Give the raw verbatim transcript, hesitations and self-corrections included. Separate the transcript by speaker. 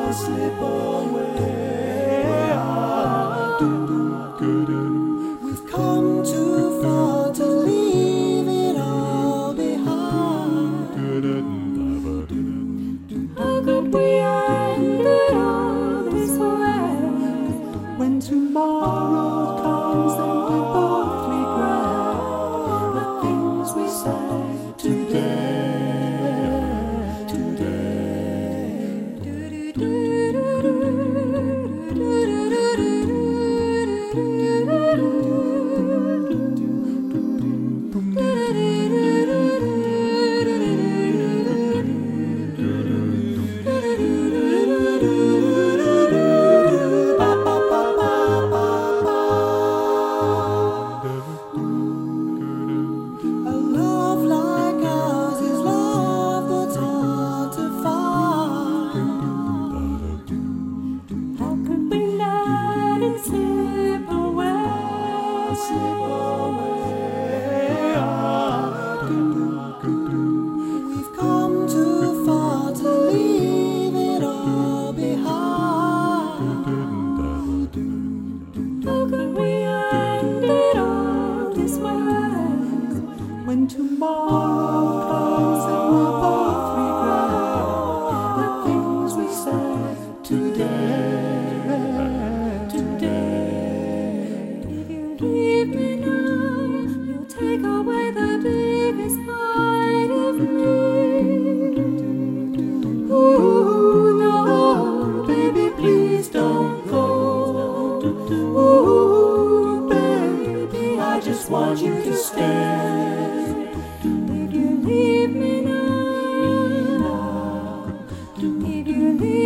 Speaker 1: slip away. Ah, we've come too far to leave it all behind. How could we end it all this way? When tomorrow comes and we both regret the things we said today. Slip away. Ah, we've come too far to leave it all behind. How can we end it all this way? When tomorrow comes and we'll both regret the things we said today. Leave me now, you'll take away the biggest part of me. Ooh, no, baby, please don't go. Ooh, baby, I just want you to stay. If you leave me now, if you leave